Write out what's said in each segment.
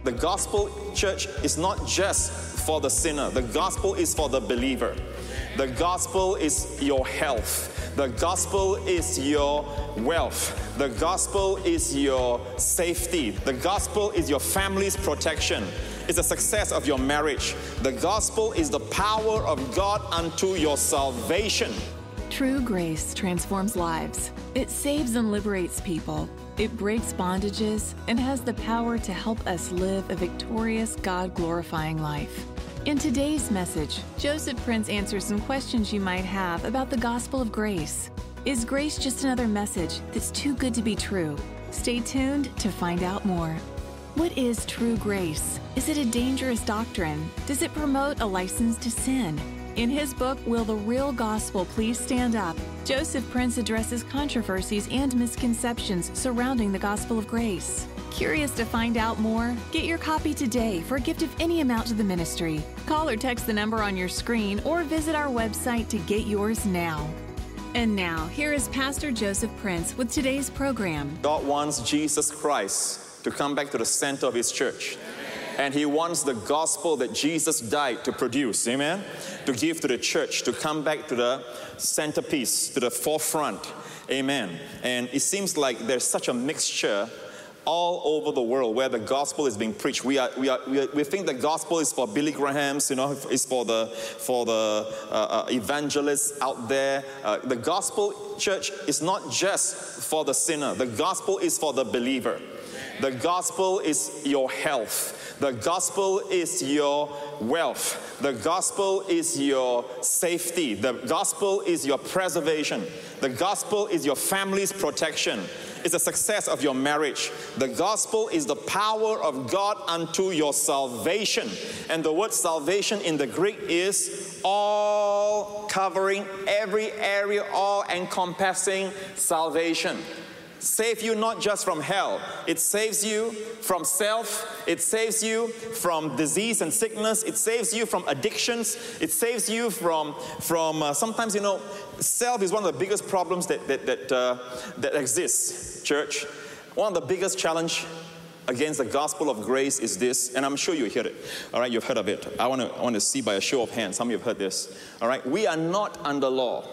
The gospel, church, is not just for the sinner. The gospel is for the believer. The gospel is your health. The gospel is your wealth. The gospel is your safety. The gospel is your family's protection. It's the success of your marriage. The gospel is the power of God unto your salvation. True grace transforms lives. It saves and liberates people. It breaks bondages and has the power to help us live a victorious, God-glorifying life. In today's message, Joseph Prince answers some questions you might have about the gospel of grace. Is grace just another message that's too good to be true? Stay tuned to find out more. What is true grace? Is it a dangerous doctrine? Does it promote a license to sin? In his book, Will the Real Gospel Please Stand Up?, Joseph Prince addresses controversies and misconceptions surrounding the gospel of grace. Curious to find out more? Get your copy today for a gift of any amount to the ministry. Call or text the number on your screen or visit our website to get yours now. And now, here is Pastor Joseph Prince with today's program. God wants Jesus Christ to come back to the center of His church. And He wants the gospel that Jesus died to produce, amen? To give to the church, to come back to the centerpiece, to the forefront, amen? And it seems like there's such a mixture all over the world where the gospel is being preached. We think the gospel is for Billy Grahams, is for the evangelists out there. The gospel, church, is not just for the sinner. The gospel is for the believer. The gospel is your health. The gospel is your wealth. The gospel is your safety. The gospel is your preservation. The gospel is your family's protection. It's the success of your marriage. The gospel is the power of God unto your salvation. And the word salvation in the Greek is all covering every area, all encompassing salvation. Save you not just from hell. It saves you from self. It saves you from disease and sickness. It saves you from addictions. It saves you from sometimes, self is one of the biggest problems that exists, church. One of the biggest challenge against the gospel of grace is this, and I'm sure you heard it. All right, you've heard of it. I want to see by a show of hands. How many have heard this? All right, we are not under law.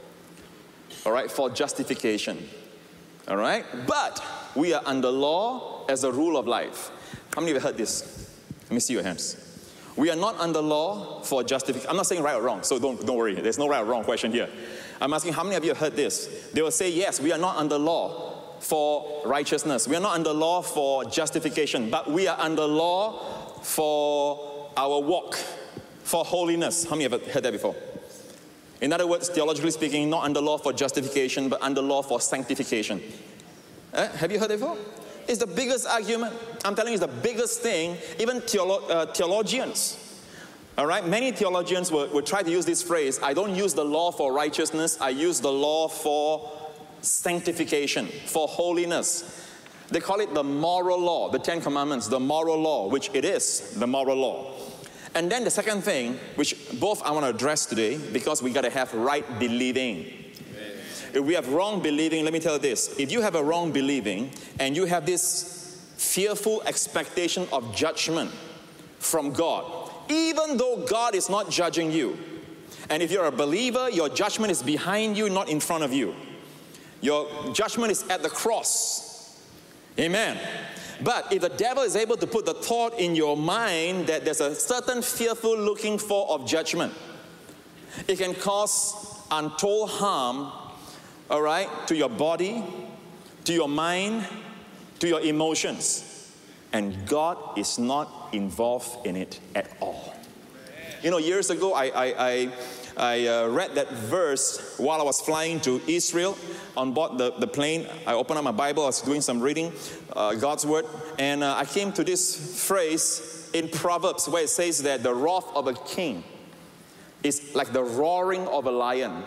All right, for justification. All right? But we are under law as a rule of life. How many of you heard this? Let me see your hands. We are not under law for justification. I'm not saying right or wrong, so don't worry. There's no right or wrong question here. I'm asking how many of you have heard this? They will say, yes, we are not under law for righteousness. We are not under law for justification, but we are under law for our walk, for holiness. How many have heard that before? In other words, theologically speaking, not under law for justification, but under law for sanctification. Have you heard it before? It's the biggest argument. I'm telling you, it's the biggest thing. Even theologians, all right? Many theologians will try to use this phrase, I don't use the law for righteousness, I use the law for sanctification, for holiness. They call it the moral law, the Ten Commandments, the moral law, which it is, the moral law. And then the second thing, which both I want to address today, because we got to have right believing. If we have wrong believing, let me tell you this. If you have a wrong believing, and you have this fearful expectation of judgment from God, even though God is not judging you, and if you're a believer, your judgment is behind you, not in front of you. Your judgment is at the cross. Amen. But if the devil is able to put the thought in your mind that there's a certain fearful looking for of judgment, it can cause untold harm, all right, to your body, to your mind, to your emotions. And God is not involved in it at all. Years ago, I read that verse while I was flying to Israel on board the plane. I opened up my Bible, I was doing some reading, God's Word, and I came to this phrase in Proverbs where it says that the wrath of a king is like the roaring of a lion.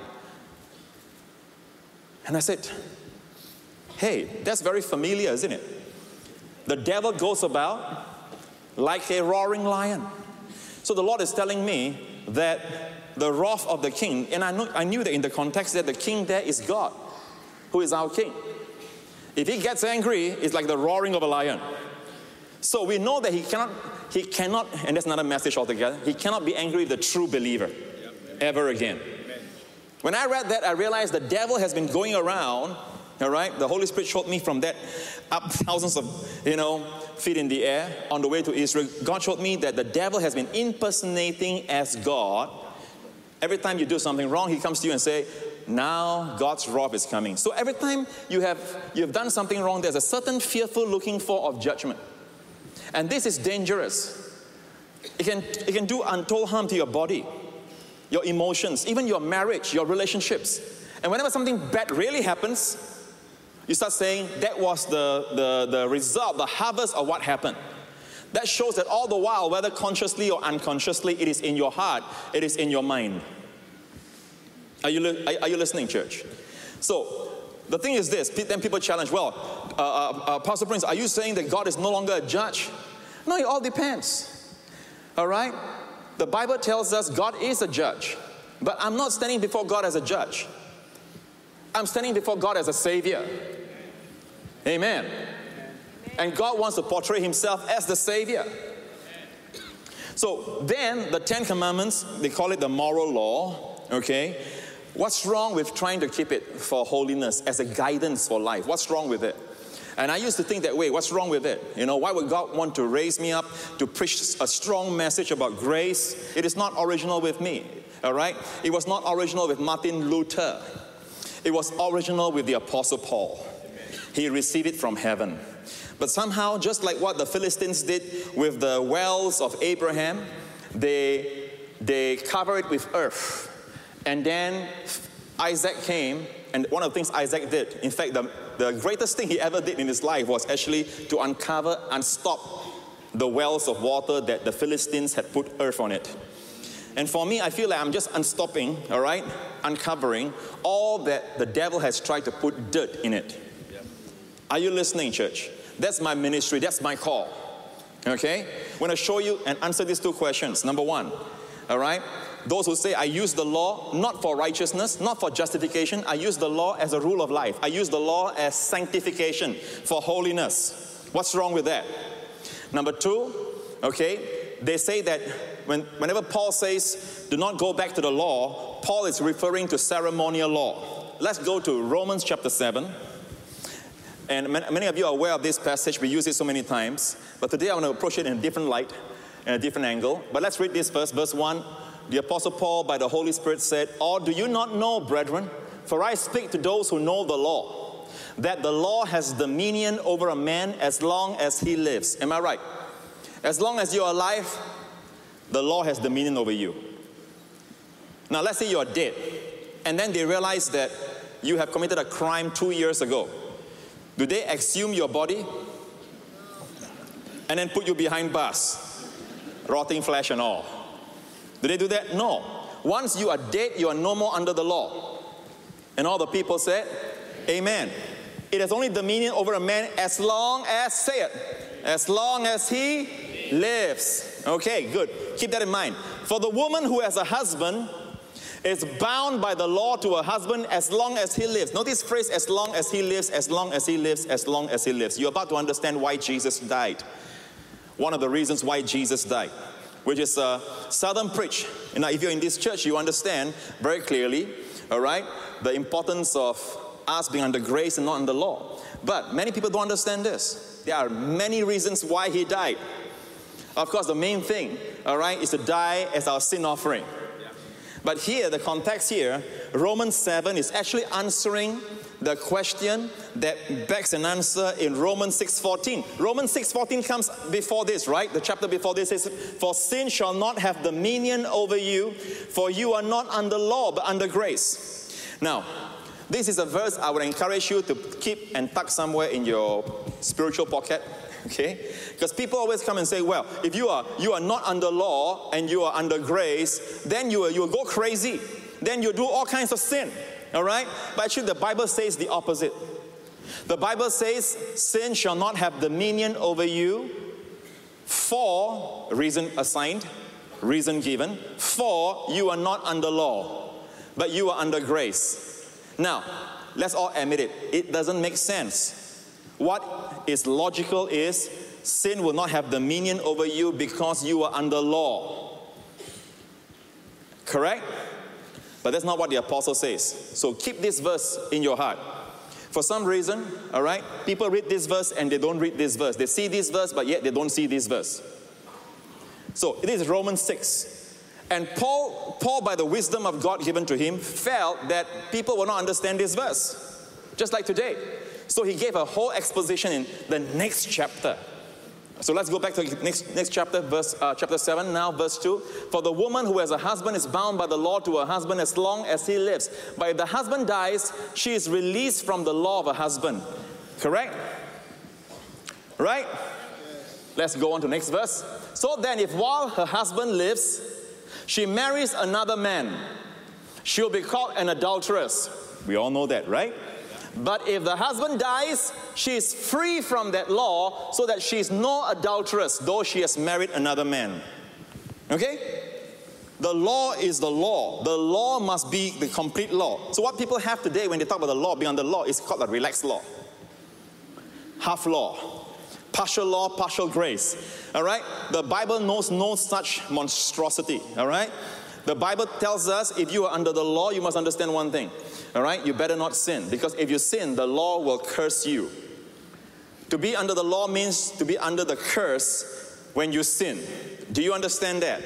And I said, hey, that's very familiar, isn't it? The devil goes about like a roaring lion. So the Lord is telling me that the wrath of the king, and I knew that in the context that the king there is God, who is our king. If he gets angry, it's like the roaring of a lion. So we know that he cannot, and that's another message altogether, he cannot be angry with the true believer ever again. When I read that, I realized the devil has been going around, all right? The Holy Spirit showed me from that up thousands of, feet in the air on the way to Israel. God showed me that the devil has been impersonating as God. Every time you do something wrong, he comes to you and say, now God's wrath is coming. So every time you have done something wrong, there's a certain fearful looking for of judgment. And this is dangerous. It can do untold harm to your body, your emotions, even your marriage, your relationships. And whenever something bad really happens, you start saying that was the result, the harvest of what happened. That shows that all the while, whether consciously or unconsciously, it is in your heart, it is in your mind. Are you listening, church? So, the thing is this, then people challenge, well, Pastor Prince, are you saying that God is no longer a judge? No, it all depends. All right? The Bible tells us God is a judge. But I'm not standing before God as a judge. I'm standing before God as a Savior. Amen. And God wants to portray himself as the Savior. So then the 10 Commandments, they call it the moral law, okay? What's wrong with trying to keep it for holiness as a guidance for life? What's wrong with it? And I used to think that way. What's wrong with it? Why would God want to raise me up to preach a strong message about grace? It is not original with me, all right? It was not original with Martin Luther. It was original with the Apostle Paul. He received it from heaven. But somehow, just like what the Philistines did with the wells of Abraham, they cover it with earth. And then Isaac came, and one of the things Isaac did, in fact, the greatest thing he ever did in his life was actually to uncover and stop the wells of water that the Philistines had put earth on it. And for me, I feel like I'm just unstopping, all right, uncovering all that the devil has tried to put dirt in it. Are you listening, church? That's my ministry. That's my call. Okay? I'm going to show you and answer these two questions. Number one, all right? Those who say, I use the law not for righteousness, not for justification. I use the law as a rule of life. I use the law as sanctification, for holiness. What's wrong with that? Number two, okay, they say that whenever Paul says, do not go back to the law, Paul is referring to ceremonial law. Let's go to Romans chapter 7. And many of you are aware of this passage. We use it so many times. But today I want to approach it in a different light, in a different angle. But let's read this first. Verse 1. The Apostle Paul, by the Holy Spirit, said, or do you not know, brethren, for I speak to those who know the law, that the law has dominion over a man as long as he lives. Am I right? As long as you're alive, the law has dominion over you. Now let's say you're dead, and then they realize that you have committed a crime 2 years ago. Do they exhume your body and then put you behind bars, rotting flesh and all? Do they do that? No. Once you are dead, you are no more under the law. And all the people said, amen. It has only dominion over a man as long as, say it, as long as he lives. Okay, good. Keep that in mind. For the woman who has a husband is bound by the law to her husband as long as he lives. Notice this phrase, as long as he lives, as long as he lives, as long as he lives. You're about to understand why Jesus died. One of the reasons why Jesus died, which is seldom preached. Now, if you're in this church, you understand very clearly, all right, the importance of us being under grace and not under law. But many people don't understand this. There are many reasons why he died. Of course, the main thing, all right, is to die as our sin offering. But here, the context here, Romans 7 is actually answering the question that begs an answer in Romans 6:14. Romans 6:14 comes before this, right? The chapter before this says, for sin shall not have dominion over you, for you are not under law, but under grace. Now, this is a verse I would encourage you to keep and tuck somewhere in your spiritual pocket. Okay? Because people always come and say, well, if you are not under law and you are under grace, then you will go crazy. Then you do all kinds of sin. All right? But actually the Bible says the opposite. The Bible says sin shall not have dominion over you, for, reason assigned, reason given, for you are not under law, but you are under grace. Now, let's all admit it. It doesn't make sense. What is logical is sin will not have dominion over you because you are under law. Correct? But that's not what the apostle says. So keep this verse in your heart. For some reason, all right, people read this verse and they don't read this verse. They see this verse, but yet they don't see this verse. So this is Romans 6. And Paul, by the wisdom of God given to him, felt that people will not understand this verse, just like today. So he gave a whole exposition in the next chapter. So let's go back to the next chapter, chapter 7, now verse 2. For the woman who has a husband is bound by the law to her husband as long as he lives. But if the husband dies, she is released from the law of her husband. Correct? Right? Let's go on to the next verse. So then, if while her husband lives, she marries another man, she will be called an adulteress. We all know that, right? But if the husband dies, she is free from that law, so that she is no adulteress, though she has married another man. Okay? The law is the law. The law must be the complete law. So what people have today when they talk about the law being under law is called a relaxed law. Half law. Partial law, partial grace. All right? The Bible knows no such monstrosity. All right? The Bible tells us if you are under the law, you must understand one thing. All right? You better not sin. Because if you sin, the law will curse you. To be under the law means to be under the curse when you sin. Do you understand that?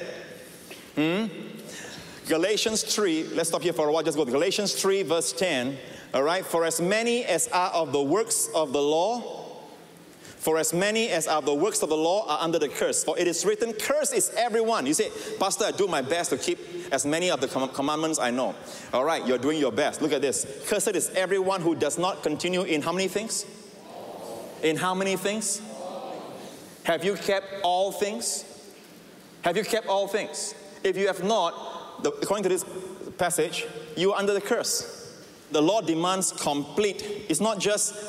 Galatians 3, let's stop here for a while, just go to Galatians 3 verse 10. All right? For as many as are of the works of the law, for as many as are the works of the law are under the curse. For it is written, cursed is everyone. You say, Pastor, I do my best to keep as many of the commandments I know. All right, you're doing your best. Look at this. Cursed is everyone who does not continue in how many things? In how many things? Have you kept all things? Have you kept all things? If you have not, according to this passage, you are under the curse. The law demands complete. It's not just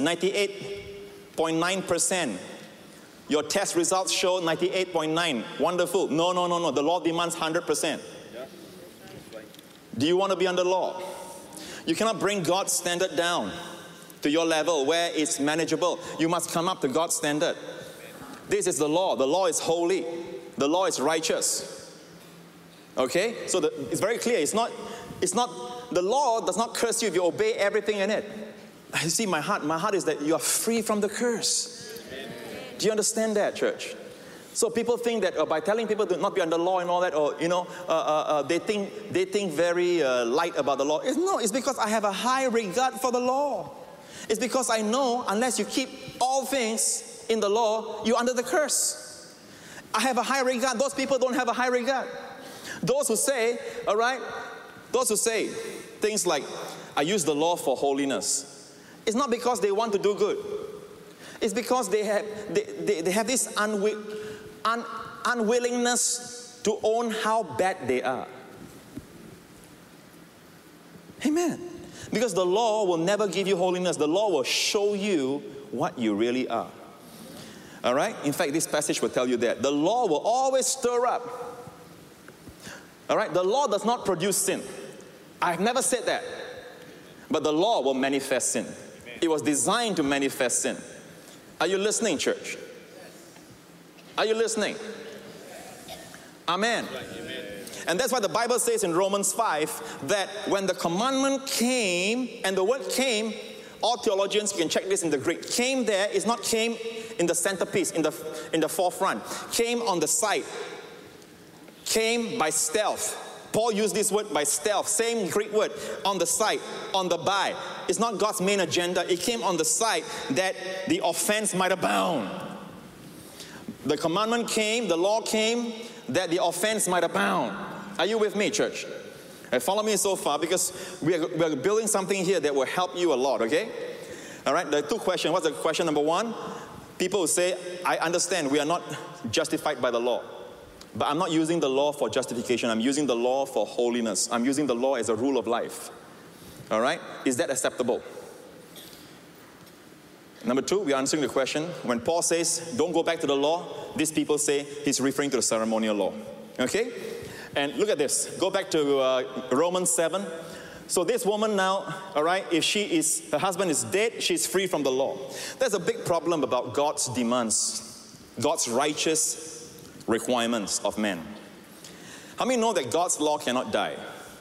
98.9%. Your test results show 98.9. Wonderful. No. The law demands 100%. Do you want to be under law? You cannot bring God's standard down to your level where it's manageable. You must come up to God's standard. This is the law. The law is holy. The law is righteous. Okay? So it's very clear. It's not, the law does not curse you if you obey everything in it. You see, my heart is that you are free from the curse. Do you understand that, church? So people think that by telling people to not be under law and all that, or they think very light about the law. It's because I have a high regard for the law. It's because I know unless you keep all things in the law, you're under the curse. I have a high regard. Those people don't have a high regard. Those who say, all right, those who say things like, I use the law for holiness. It's not because they want to do good. It's because they have this unwillingness to own how bad they are. Amen. Because the law will never give you holiness. The law will show you what you really are. All right? In fact, this passage will tell you that. The law will always stir up. All right? The law does not produce sin. I've never said that. But the law will manifest sin. It was designed to manifest sin. Are you listening, church? Are you listening? Amen. And that's why the Bible says in Romans 5 that when the commandment came, and the word came, all theologians, you can check this in the Greek, came there is not came in the centerpiece, in the forefront. Came on the side. Came by stealth. Paul used this word by stealth, same Greek word, on the side, on the by. It's not God's main agenda. It came on the side that the offense might abound. The commandment came, the law came, that the offense might abound. Are you with me, church? Follow me so far, because we are building something here that will help you a lot, okay? All right, there are two questions. What's the question number one? People who say, I understand we are not justified by the law. But I'm not using the law for justification. I'm using the law for holiness. I'm using the law as a rule of life. All right? Is that acceptable? Number two, we are answering the question. When Paul says, don't go back to the law, these people say he's referring to the ceremonial law. Okay? And look at this. Go back to Romans 7. So this woman now, all right, if her husband is dead, she's free from the law. There's a big problem about God's demands. God's righteous requirements of men. How many know that God's law cannot die?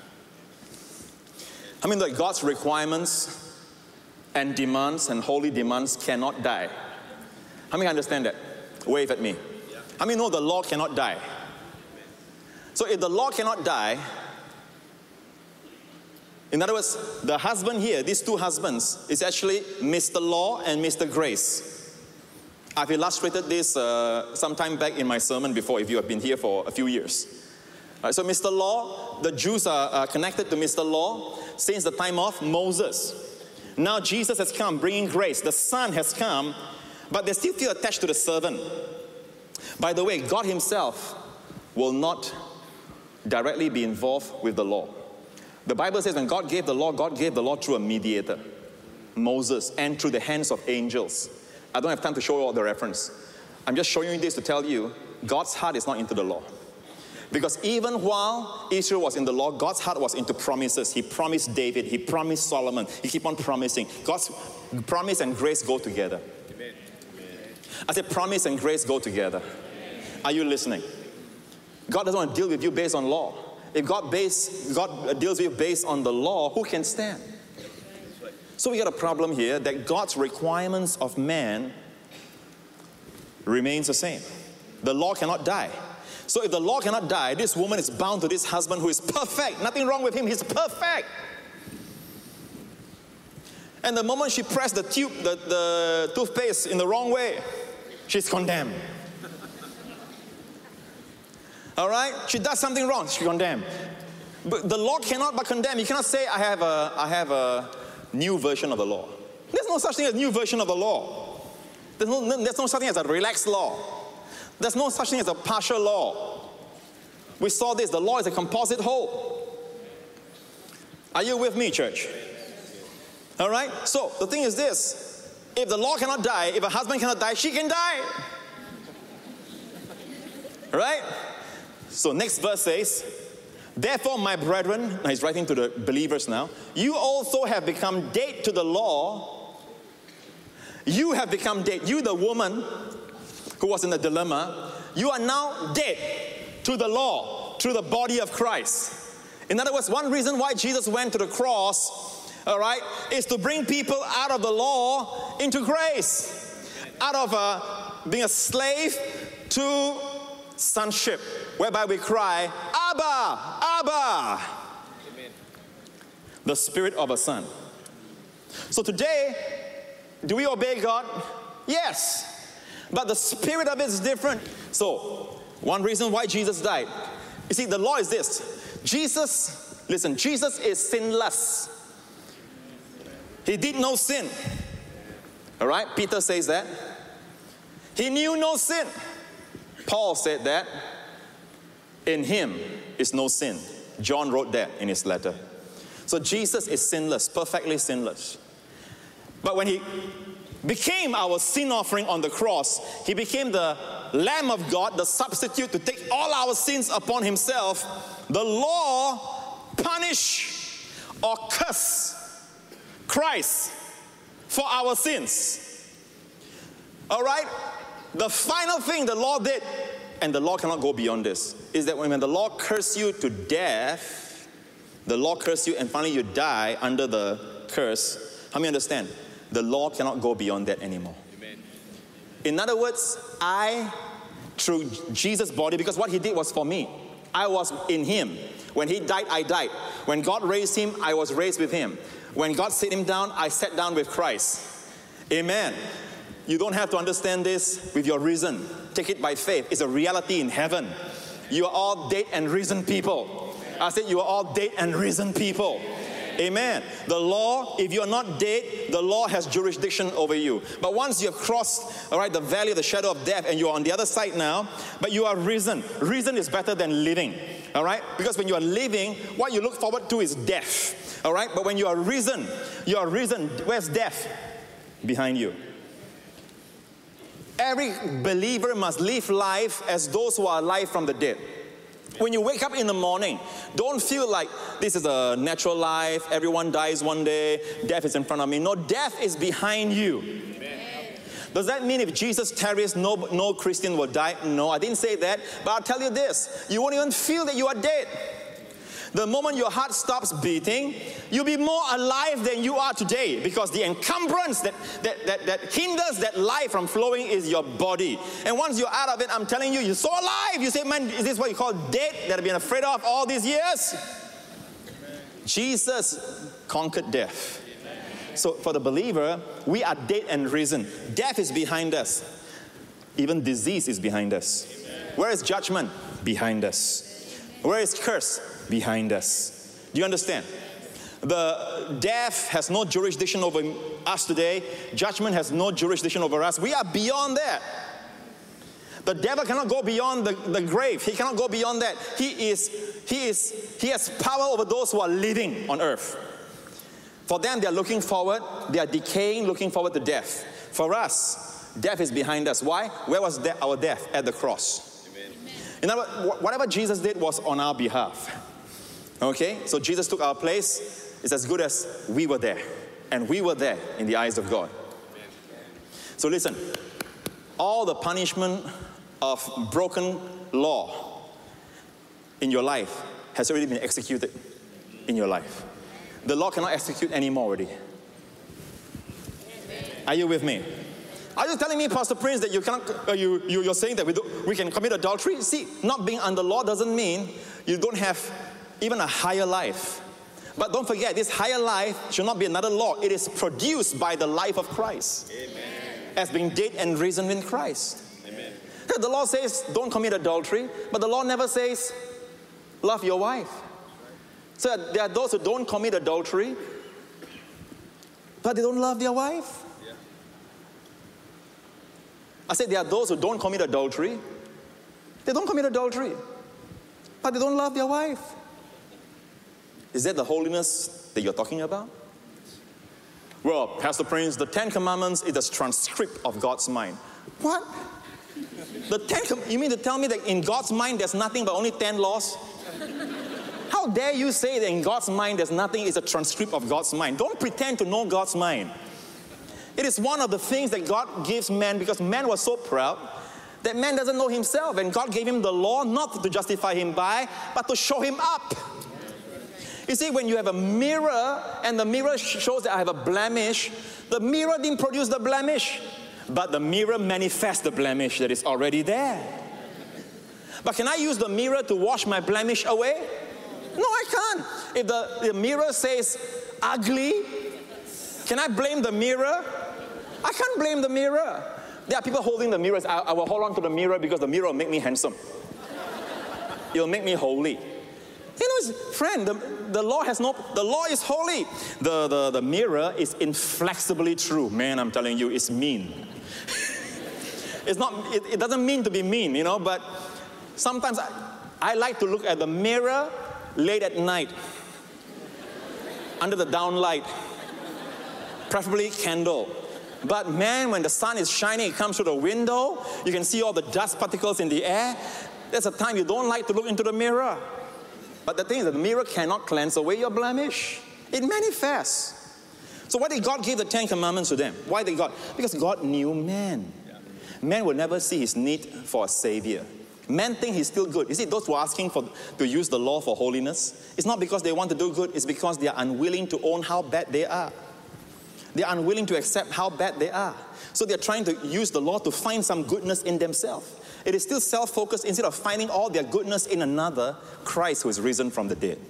How many know that God's requirements and demands and holy demands cannot die? How many understand that? Wave at me. How many know the law cannot die? So if the law cannot die, in other words, the husband here, these two husbands, is actually Mr. Law and Mr. Grace. I've illustrated this some time back in my sermon before, if you have been here for a few years. So Mr. Law, the Jews are connected to Mr. Law since the time of Moses. Now Jesus has come bringing grace. The Son has come, but they still feel attached to the servant. By the way, God himself will not directly be involved with the law. The Bible says when God gave the law through a mediator, Moses, and through the hands of angels. I don't have time to show you all the reference. I'm just showing you this to tell you, God's heart is not into the law. Because even while Israel was in the law, God's heart was into promises. He promised David, he promised Solomon, he keep on promising. God's promise and grace go together. Amen. I said promise and grace go together. Are you listening? God doesn't want to deal with you based on law. If God deals with you based on the law, who can stand? So we got a problem here that God's requirements of man remains the same. The law cannot die. So if the law cannot die, this woman is bound to this husband who is perfect. Nothing wrong with him, he's perfect. And the moment she pressed the toothpaste in the wrong way, she's condemned. All right? She does something wrong, she's condemned. But the law cannot but condemn. You cannot say, I have a new version of the law. There's no such thing as a new version of the law. There's no such thing as a relaxed law. There's no such thing as a partial law. We saw this. The law is a composite whole. Are you with me, church? All right? So, the thing is this. If the law cannot die, if a husband cannot die, she can die. Right? So, next verse says, therefore, my brethren, now he's writing to the believers now, you also have become dead to the law. You have become dead. You, the woman who was in the dilemma, you are now dead to the law through the body of Christ. In other words, one reason why Jesus went to the cross, all right, is to bring people out of the law into grace, out of being a slave to sonship, whereby we cry, Abba, Abba. Amen. The spirit of a son. So today, do we obey God? Yes. But the spirit of it is different. So, one reason why Jesus died. You see, the law is this. Jesus is sinless. He did no sin. All right? Peter says that. He knew no sin. Paul said that. In him is no sin. John wrote that in his letter. So Jesus is sinless, perfectly sinless. But when he became our sin offering on the cross, he became the Lamb of God, the substitute to take all our sins upon himself. The law punish or curse Christ for our sins. All right? The final thing the law did, and the law cannot go beyond this, is that when the law cursed you to death, the law cursed you and finally you die under the curse. How many understand? The law cannot go beyond that anymore. Amen. In other words, through Jesus' body, because what he did was for me. I was in him. When he died, I died. When God raised him, I was raised with him. When God set him down, I sat down with Christ. Amen. You don't have to understand this with your reason. Take it by faith. It's a reality in heaven. You are all dead and risen people. I said you are all dead and risen people. Amen. The law, if you're not dead, the law has jurisdiction over you. But once you have crossed, all right, the valley of the shadow of death and you're on the other side now, but you are risen. Risen is better than living. All right? Because when you are living, what you look forward to is death. All right? But when you are risen, where's death? Behind you. Every believer must live life as those who are alive from the dead. When you wake up in the morning, don't feel like this is a natural life, everyone dies one day, death is in front of me. No, death is behind you. Amen. Does that mean if Jesus tarries, no Christian will die? No, I didn't say that. But I'll tell you this, you won't even feel that you are dead. The moment your heart stops beating, you'll be more alive than you are today, because the encumbrance that hinders that life from flowing is your body. And once you're out of it, I'm telling you, you're so alive. You say, man, is this what you call dead that I've been afraid of all these years? Jesus conquered death. So for the believer, we are dead and risen. Death is behind us. Even disease is behind us. Where is judgment? Behind us. Where is curse? Behind us. Do you understand? The death has no jurisdiction over us today. Judgment has no jurisdiction over us. We are beyond that. The devil cannot go beyond the grave. He cannot go beyond that. He has power over those who are living on earth. For them, they are looking forward. They are decaying, looking forward to death. For us, death is behind us. Why? Where was our death? At the cross. Amen. In other words, whatever Jesus did was on our behalf. Okay? So Jesus took our place. It's as good as we were there. And we were there in the eyes of God. So listen. All the punishment of broken law in your life has already been executed in your life. The law cannot execute anymore already. Are you with me? Are you telling me, Pastor Prince, that you cannot? You're saying that we can commit adultery? See, not being under law doesn't mean you don't have even a higher life. But don't forget, this higher life should not be another law. It is produced by the life of Christ. Amen. As being dead and risen in Christ. Amen. The law says don't commit adultery, but the law never says love your wife. So there are those who don't commit adultery, but they don't love their wife. Yeah. I said there are those who don't commit adultery. They don't commit adultery, but they don't love their wife. Is that the holiness that you're talking about? Well, Pastor Prince, the Ten Commandments is the transcript of God's mind. What? You mean to tell me that in God's mind there's nothing but only 10 laws? How dare you say that in God's mind there's nothing, it's a transcript of God's mind. Don't pretend to know God's mind. It is one of the things that God gives man, because man was so proud that man doesn't know himself, and God gave him the law not to justify him by, but to show him up. You see, when you have a mirror and the mirror shows that I have a blemish, the mirror didn't produce the blemish, but the mirror manifests the blemish that is already there. But can I use the mirror to wash my blemish away? No, I can't. If the mirror says ugly, can I blame the mirror? I can't blame the mirror. There are people holding the mirrors. I will hold on to the mirror because the mirror will make me handsome. It will make me holy. You know, friend, the law is holy. The mirror is inflexibly true. Man, I'm telling you, it's mean. It doesn't mean to be mean, you know, but sometimes I like to look at the mirror late at night, under the downlight, preferably candle. But man, when the sun is shining, it comes through the window, you can see all the dust particles in the air. There's a time you don't like to look into the mirror. But the thing is that the mirror cannot cleanse away your blemish. It manifests. So why did God give the Ten Commandments to them? Why did God? Because God knew man. Man will never see his need for a savior. Men think he's still good. You see, those who are asking to use the law for holiness, it's not because they want to do good, it's because they are unwilling to own how bad they are. They are unwilling to accept how bad they are. So they're trying to use the law to find some goodness in themselves. It is still self-focused instead of finding all their goodness in another, Christ who is risen from the dead.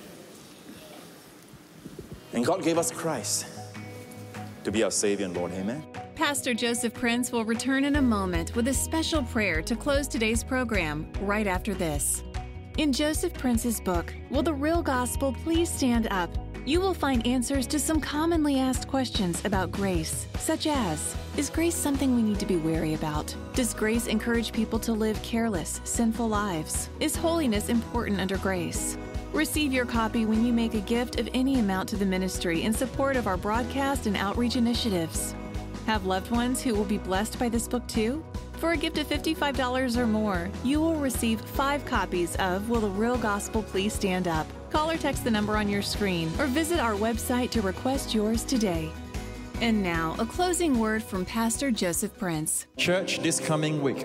And God gave us Christ to be our Savior and Lord. Amen. Pastor Joseph Prince will return in a moment with a special prayer to close today's program right after this. In Joseph Prince's book, Will the Real Gospel Please Stand Up?, you will find answers to some commonly asked questions about grace, such as, is grace something we need to be wary about? Does grace encourage people to live careless, sinful lives? Is holiness important under grace? Receive your copy when you make a gift of any amount to the ministry in support of our broadcast and outreach initiatives. Have loved ones who will be blessed by this book too? For a gift of $55 or more, you will receive 5 copies of Will the Real Gospel Please Stand Up? Call or text the number on your screen or visit our website to request yours today. And now, a closing word from Pastor Joseph Prince. Church, this coming week,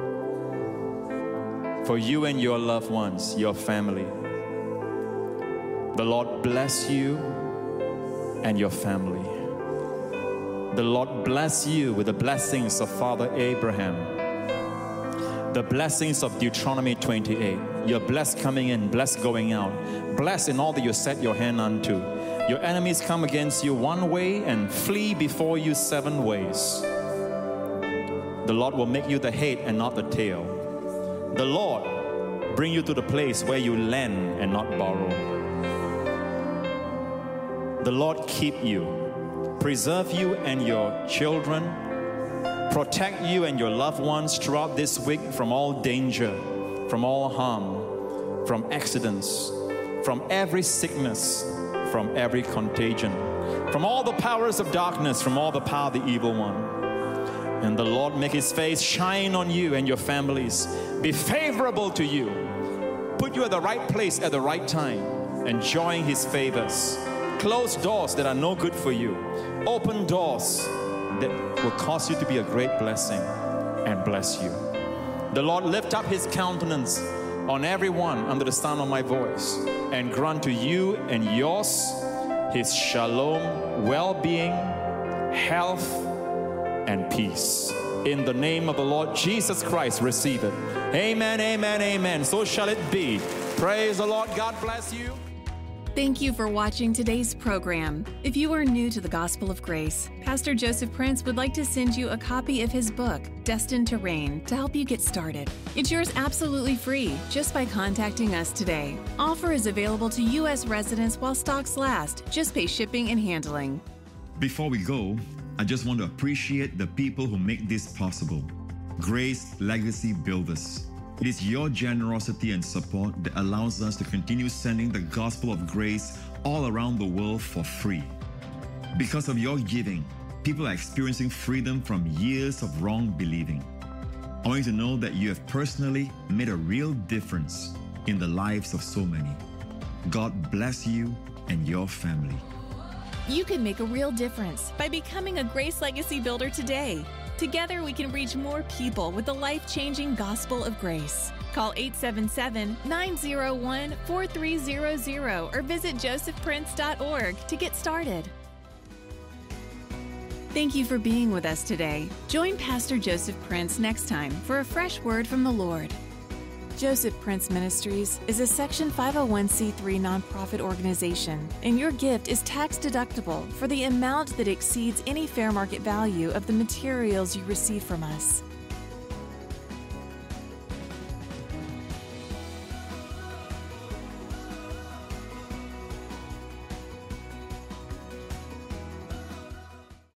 for you and your loved ones, your family, the Lord bless you and your family. The Lord bless you with the blessings of Father Abraham, the blessings of Deuteronomy 28. You're blessed coming in, blessed going out, blessed in all that you set your hand unto. Your enemies come against you one way and flee before you 7 ways. The Lord will make you the head and not the tail. The Lord bring you to the place where you lend and not borrow. The Lord keep you, preserve you and your children, protect you and your loved ones throughout this week from all danger, from all harm, from accidents, from every sickness, from every contagion, from all the powers of darkness, from all the power of the evil one. And the Lord make his face shine on you and your families, be favorable to you, put you at the right place at the right time, enjoying his favors. Close doors that are no good for you, open doors that will cause you to be a great blessing and bless you. The Lord lift up his countenance on everyone under the sound of my voice and grant to you and yours his shalom, well-being, health, and peace. In the name of the Lord Jesus Christ, receive it. Amen, amen, amen. So shall it be. Praise the Lord. God bless you. Thank you for watching today's program. If you are new to the Gospel of Grace, Pastor Joseph Prince would like to send you a copy of his book, Destined to Reign, to help you get started. It's yours absolutely free just by contacting us today. Offer is available to U.S. residents while stocks last. Just pay shipping and handling. Before we go, I just want to appreciate the people who make this possible. Grace Legacy Builders. It is your generosity and support that allows us to continue sending the gospel of grace all around the world for free. Because of your giving, people are experiencing freedom from years of wrong believing. I want you to know that you have personally made a real difference in the lives of so many. God bless you and your family. You can make a real difference by becoming a Grace Legacy Builder today. Together, we can reach more people with the life-changing gospel of grace. Call 877-901-4300 or visit josephprince.org to get started. Thank you for being with us today. Join Pastor Joseph Prince next time for a fresh word from the Lord. Joseph Prince Ministries is a Section 501c3 nonprofit organization, and your gift is tax deductible for the amount that exceeds any fair market value of the materials you receive from us.